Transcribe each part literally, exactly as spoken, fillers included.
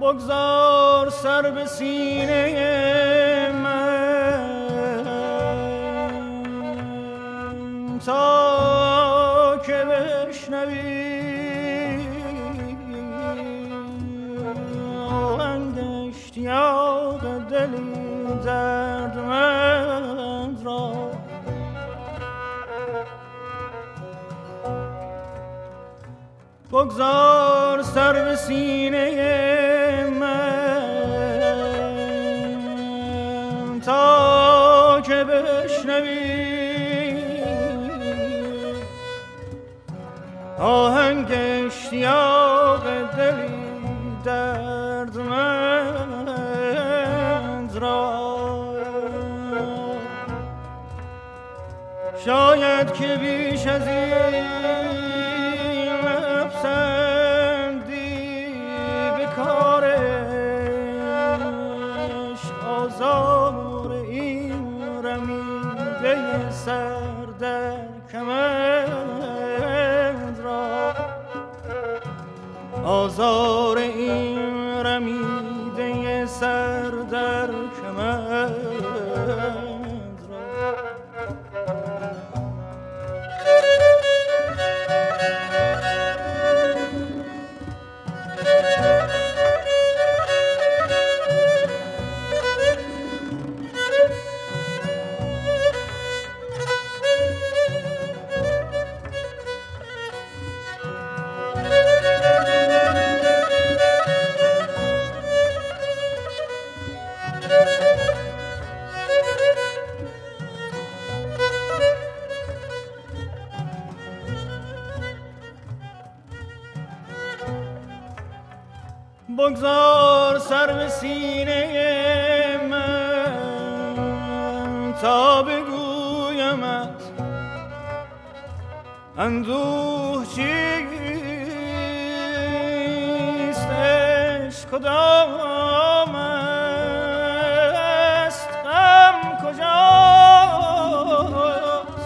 بگذار سر به سینه من تا که بشنوی آهنگ اشتیاق دلی دردمند را. بگذار سر به سینه من تا که بشنوی آهنگ اشتیاق دلی دردمند را. شاید که بیش از این پسندی به کارش آزار این رمیده سر در کمند را. آزار این رمیده سر در کمند را. بگذار سر به سینه من تا بگویمت اندوه چیست، عشق کدام است، غم کجاست.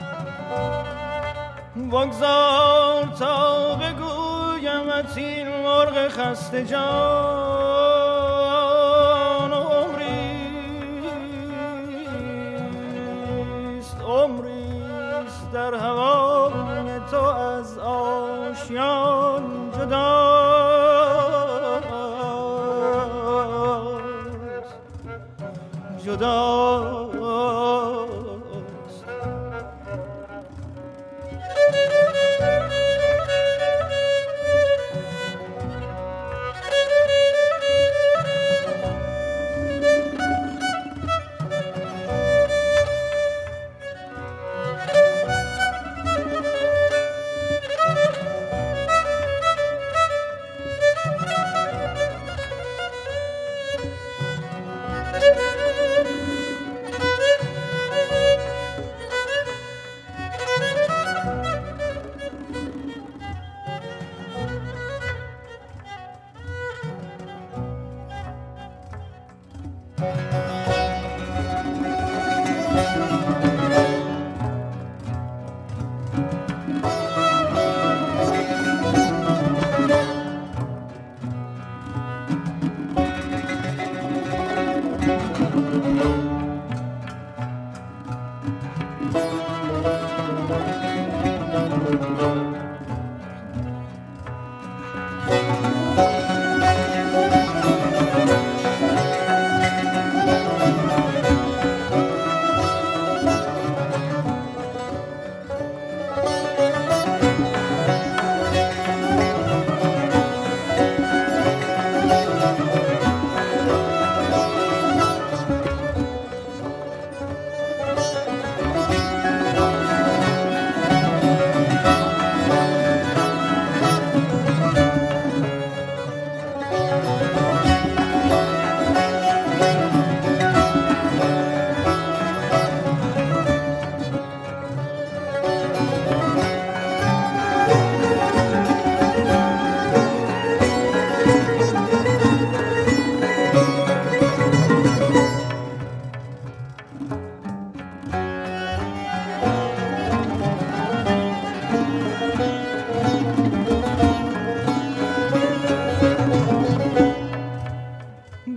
بگذار تا بگویمت این مرغ خسته جان عمریست، عمریست در هوای تو از آشیان جداست، جداست.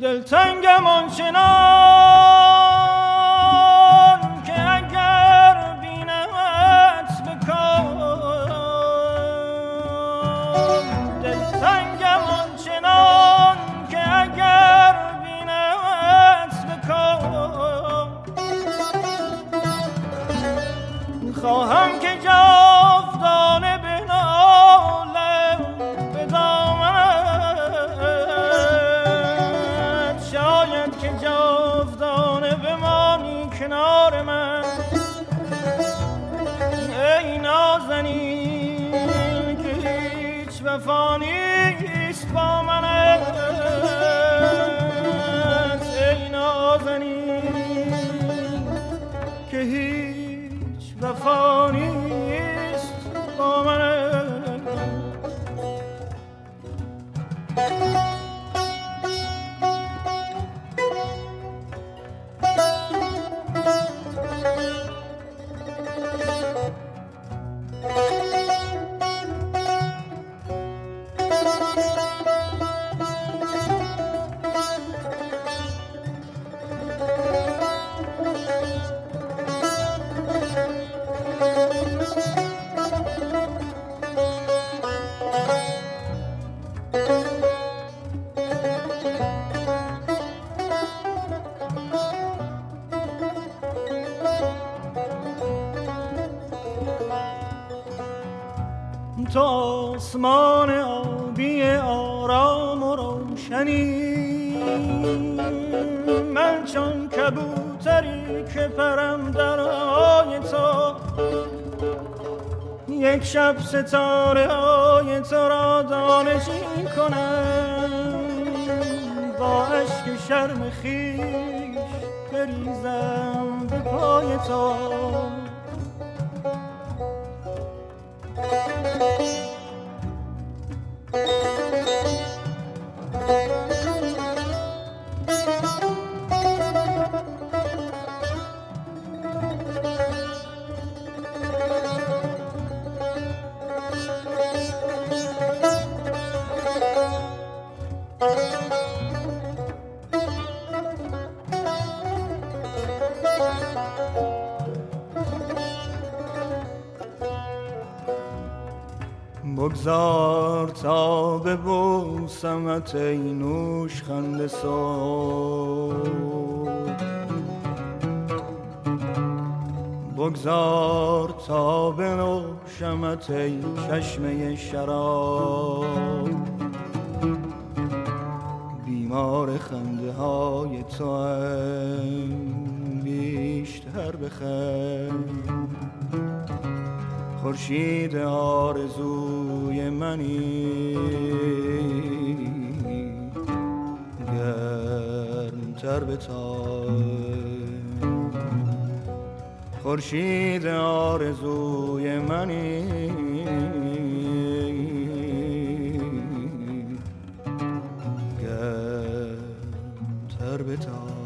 دلتنگم آنچنان که اگر بینمت بکام، دلتنگم آنچنان که اگر بینمت بکام، خواهم که جاودانه بنالم به دامنت، شاید که جاودانه بمانی کنار من. ای نازنین که هیچ وفا نیست با منت، ای نازنین که هیچ وفا نیست با منت. تو آسمان آبی آرام و روشنی، من چون کبوتری که پرم در هوای تو، یک شب ستاره های تو را دانشی کنم، با عشق شرم خویش بریزم به پای تو. بگذار تا ببوسمت ای نوشخند صبح، بگذار تا بنوشمت ای چشمه شراب، بیمار خنده های تو هم بیشتر بخند. خورشید آرزوی منی گرمتر بتاب، خورشید آرزوی منی گرمتر بتاب.